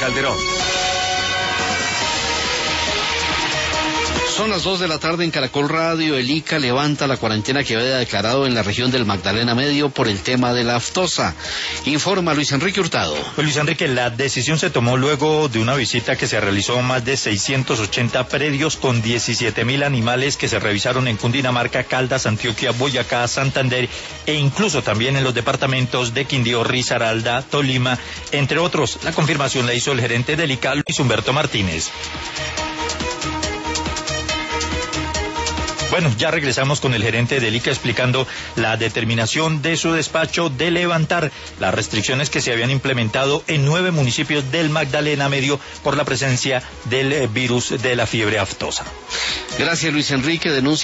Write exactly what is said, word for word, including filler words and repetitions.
Calderón. Son las dos de la tarde en Caracol Radio. El I C A levanta la cuarentena que había declarado en la región del Magdalena Medio por el tema de la aftosa. Informa Luis Enrique Hurtado. Pues Luis Enrique, la decisión se tomó luego de una visita que se realizó a más de seiscientos ochenta predios con diecisiete mil animales que se revisaron en Cundinamarca, Caldas, Antioquia, Boyacá, Santander e incluso también en los departamentos de Quindío, Risaralda, Tolima, entre otros. La confirmación la hizo el gerente del I C A, Luis Humberto Martínez. Bueno, ya regresamos con el gerente del I C A explicando la determinación de su despacho de levantar las restricciones que se habían implementado en nueve municipios del Magdalena Medio por la presencia del virus de la fiebre aftosa. Gracias, Luis Enrique. Denuncia